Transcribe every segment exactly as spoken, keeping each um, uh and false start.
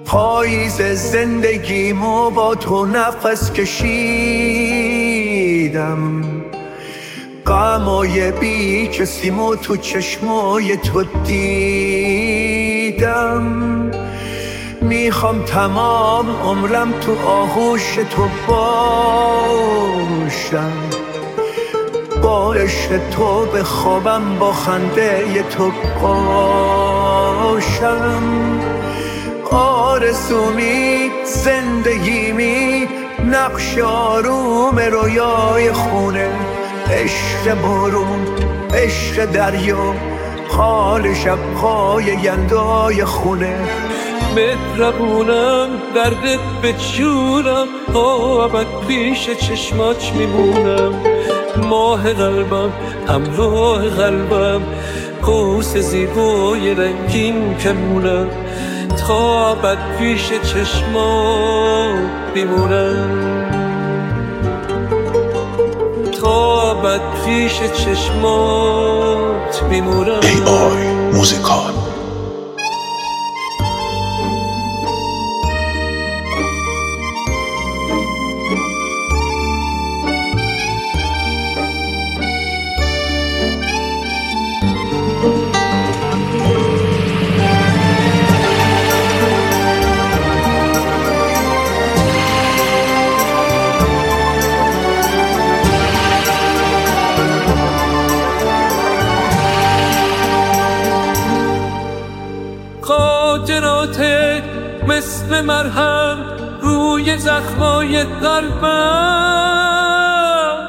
پاییز زندگیمو با تو نفس کشیدم، غمای بی کسیمو تو چشمای تو دیدم. میخوام تمام عمرم تو آغوش تو باشم، با عشق تو بخوابم، با خنده تو باشم. آرزومی زندگیمی نقش آروم رویای خونه، عشق بارون، عشق دریا، حال شب‌های یلدای خونه. مهربونم دردت به جونم، تا ابد پیش چشمات میمونم. ماه قلبم همراه قلبم، قوس زیبای رنگین کمونم. تا ابد پیش چشمات میمونم، تا ابد پیش چشمات میمونم. ای آی موزیکال. خاطراتت مثل مرهم روی زخمای قلبم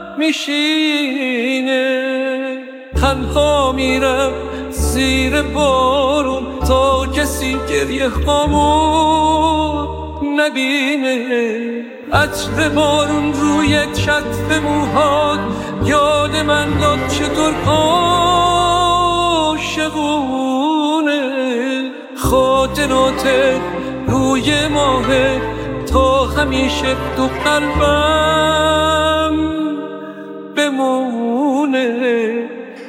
میشینه. تنها میرم زیر بارون تا کسی گریه هامون نبینه. عطر بارون روی چتر موهات یاد من داد چطور عاشقونه. خاطراتت روی ماهه تا همیشه تو قلبم بمونه.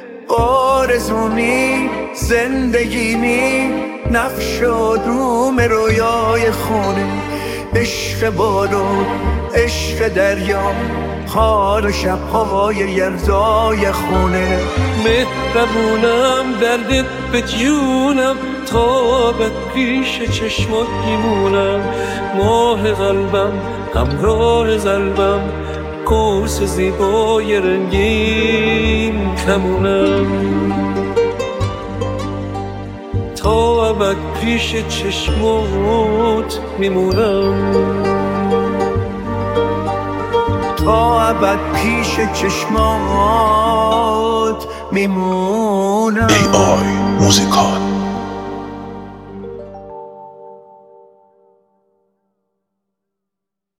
آرزومی زندگیمی نقش آروم رویای خونه، عشق بارون، عشق دریا، حال شب‌های یلدای خونه. مهربونم دردت به جونم، تا ابد پیش چشمات میمونم. ماه قلبم همراه قلبم، قوس زیبای رنگین کمونم. تا ابد پیش چشمات میمونم، تا ابد پیش چشمات میمونم. ای آی موزیکال.